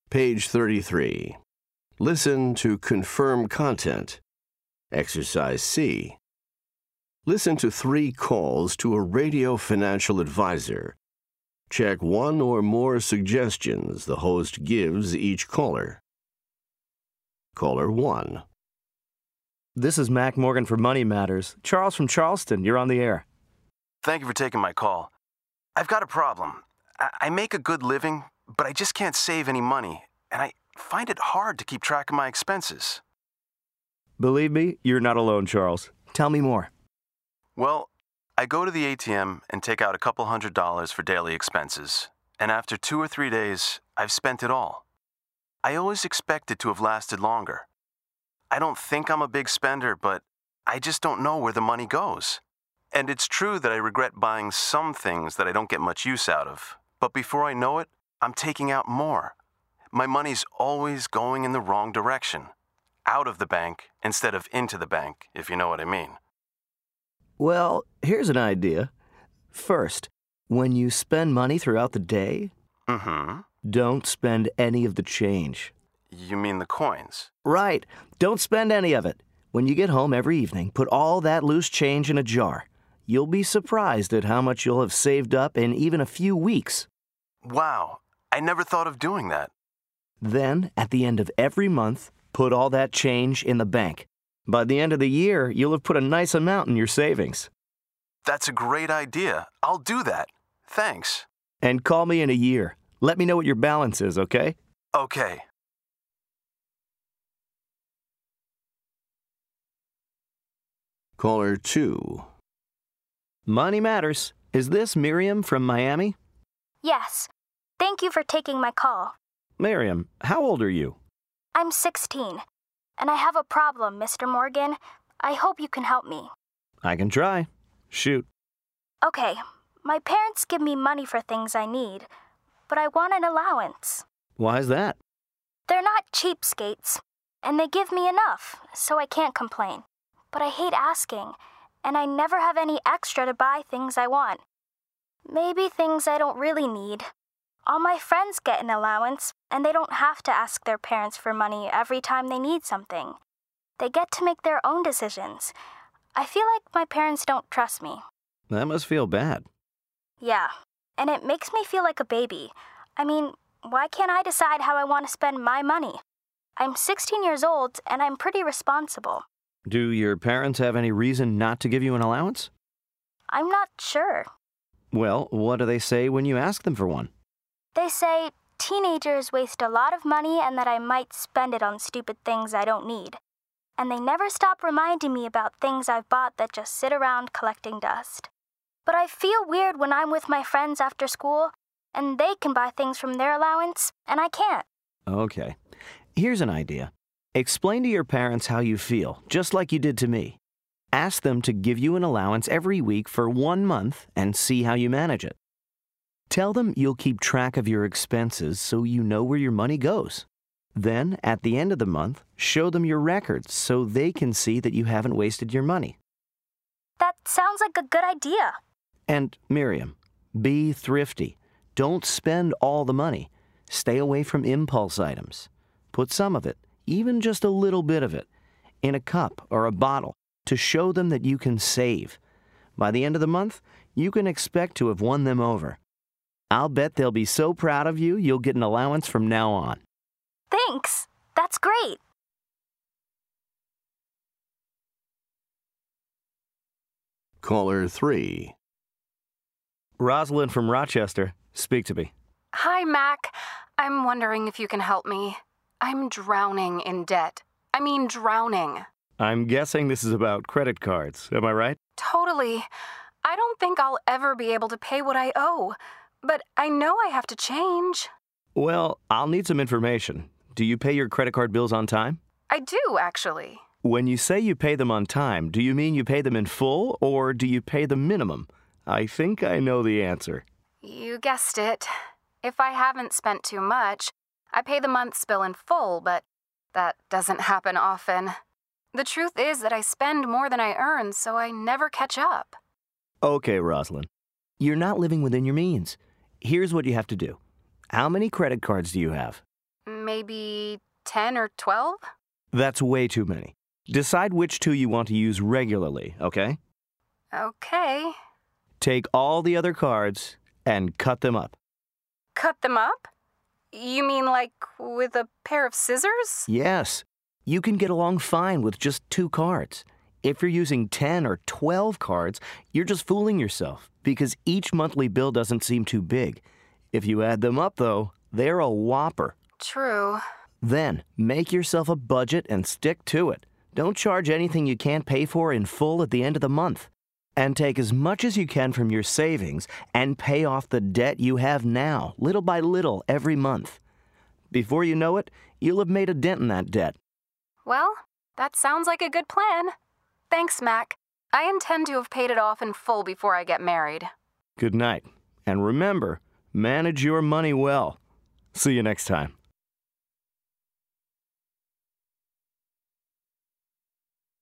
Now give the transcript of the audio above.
Page 33. Listen to confirm content. Exercise C. Listen to 3 calls to a radio financial advisor. Check 1 or more suggestions the host gives each caller. Caller 1. This is Mac Morgan for Money Matters. Charles from Charleston, you're on the air. Thank you for taking my call. I've got a problem. I make a good living, but I just can't save any money, and I find it hard to keep track of my expenses. Believe me, you're not alone, Charles. Tell me more. Well, I go to the ATM and take out a couple $100s for daily expenses, and after 2 or 3 days, I've spent it all. I always expect it to have lasted longer. I don't think I'm a big spender, but I just don't know where the money goes. And it's true that I regret buying some things that I don't get much use out of, but before I know it, I'm taking out more. My money's always going in the wrong direction. Out of the bank instead of into the bank, if you know what I mean. Well, here's an idea. First, when you spend money throughout the day, don't spend any of the change. You mean the coins? Right. Don't spend any of it. When you get home every evening, put all that loose change in a jar. You'll be surprised at how much you'll have saved up in even a few weeks. Wow, I never thought of doing that. Then, at the end of every month, put all that change in the bank. By the end of the year, you'll have put a nice amount in your savings. That's a great idea. I'll do that. Thanks. And call me in a year. Let me know what your balance is, okay? Okay. Caller 2. Money Matters. Is this Miriam from Miami? Yes. Thank you for taking my call. Miriam, how old are you? I'm 16, and I have a problem, Mr. Morgan. I hope you can help me. I can try. Shoot. Okay, my parents give me money for things I need, but I want an allowance. Why's that? They're not cheapskates, and they give me enough, so I can't complain. But I hate asking, and I never have any extra to buy things I want. Maybe things I don't really need. All my friends get an allowance, and they don't have to ask their parents for money every time they need something. They get to make their own decisions. I feel like my parents don't trust me. That must feel bad. Yeah, and it makes me feel like a baby. I mean, why can't I decide how I want to spend my money? I'm 16 years old, and I'm pretty responsible. Do your parents have any reason not to give you an allowance? I'm not sure. Well, what do they say when you ask them for one? They say teenagers waste a lot of money and that I might spend it on stupid things I don't need. And they never stop reminding me about things I've bought that just sit around collecting dust. But I feel weird when I'm with my friends after school, and they can buy things from their allowance, and I can't. Okay. Here's an idea. Explain to your parents how you feel, just like you did to me. Ask them to give you an allowance every week for 1 month and see how you manage it. Tell them you'll keep track of your expenses so you know where your money goes. Then, at the end of the month, show them your records so they can see that you haven't wasted your money. That sounds like a good idea. And, Miriam, be thrifty. Don't spend all the money. Stay away from impulse items. Put some of it, even just a little bit of it, in a cup or a bottle to show them that you can save. By the end of the month, you can expect to have won them over. I'll bet they'll be so proud of you, you'll get an allowance from now on. Thanks. That's great. Caller 3. Rosalind from Rochester, speak to me. Hi, Mac. I'm wondering if you can help me. I'm drowning in debt. I mean, drowning. I'm guessing this is about credit cards, am I right? Totally. I don't think I'll ever be able to pay what I owe, but I know I have to change. Well, I'll need some information. Do you pay your credit card bills on time? I do, actually. When you say you pay them on time, do you mean you pay them in full or do you pay the minimum? I think I know the answer. You guessed it. If I haven't spent too much, I pay the month's bill in full, but that doesn't happen often. The truth is that I spend more than I earn, so I never catch up. Okay, Rosalind. You're not living within your means. Here's what you have to do. How many credit cards do you have? Maybe 10 or 12? That's way too many. Decide which two you want to use regularly, okay? Okay. Take all the other cards and cut them up. Cut them up? You mean like with a pair of scissors? Yes. You can get along fine with just 2 cards. If you're using 10 or 12 cards, you're just fooling yourself because each monthly bill doesn't seem too big. If you add them up, though, they're a whopper. True. Then, make yourself a budget and stick to it. Don't charge anything you can't pay for in full at the end of the month. And take as much as you can from your savings and pay off the debt you have now, little by little, every month. Before you know it, you'll have made a dent in that debt. Well, that sounds like a good plan. Thanks, Mac. I intend to have paid it off in full before I get married. Good night. And remember, manage your money well. See you next time.